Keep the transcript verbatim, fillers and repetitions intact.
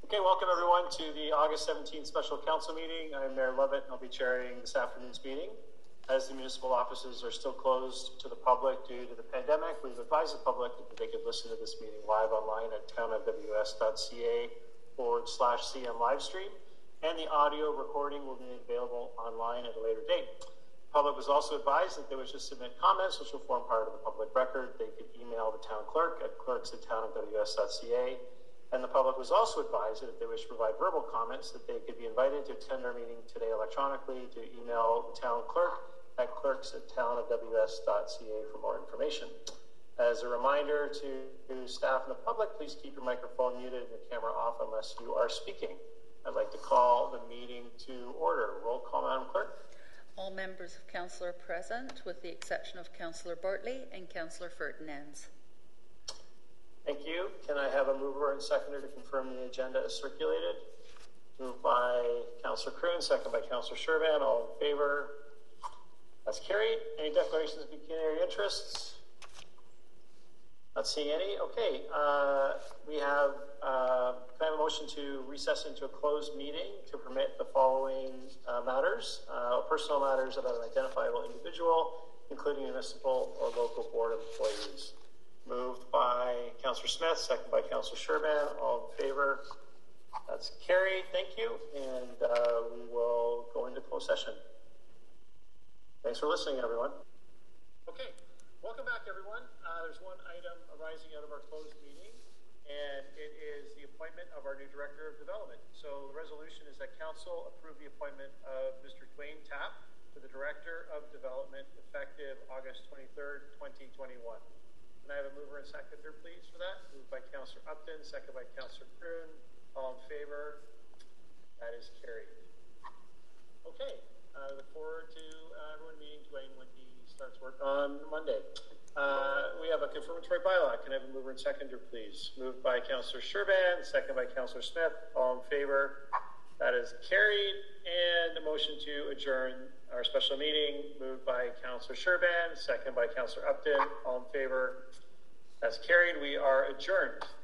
Okay, welcome everyone to the August seventeenth Special Council meeting. I'm Mayor Lovett and I'll be chairing this afternoon's meeting. As the municipal offices are still closed to the public due to the pandemic, we've advised the public that they could listen to this meeting live online at townofws.ca forward slash CM livestream, and the audio recording will be made available online at a later date. The public was also advised that they wish to submit comments, which will form part of the public record. They could email the town clerk at clerks at townofws.ca. And the public was also advised that if they wish to provide verbal comments, that they could be invited to attend our meeting today electronically to email the town clerk at clerks at townofws.ca for more information. As a reminder to staff and the public, please keep your microphone muted and your camera off unless you are speaking. I'd like to call the meeting to order. Roll call, Madam Clerk. All members of council are present, with the exception of Councillor Bartley and Councillor Ferdinand. Thank you. Can I have a mover and seconder to confirm the agenda is circulated? Moved by Councillor Kroon, second by Councillor Sherban. All in favor? That's carried. Any declarations of pecuniary interests? Not seeing any. Okay. Uh, we have, uh, can I have a motion to recess into a closed meeting to permit the following uh, matters? Uh, personal matters about an identifiable individual, including municipal or local board employees. Moved by Councillor Smith, second by Councillor Sherban. All in favor? That's carried. Thank you. And uh, we will go into closed session. Thanks for listening, everyone. Okay. Welcome back, everyone. Uh, there's one item arising out of our closed meeting, and it is the appointment of our new Director of Development. So the resolution is that Council approve the appointment of Mister Dwayne Tapp to the Director of Development effective August twenty-third, twenty twenty-one. Can I have a mover and seconder, please, for that? Moved by Councillor Upton, second by Councillor Kroon. All in favor? That is carried. Okay. I uh, look forward to uh, everyone meeting Dwayne when he starts work on Monday. Uh, we have a confirmatory bylaw. Can I have a mover and seconder, please? Moved by Councillor Sherban, second by Councillor Smith. All in favor? That is carried. And the motion to adjourn our special meeting, moved by Councillor Sherban, second by Councillor Upton. All in favor? That's carried. We are adjourned.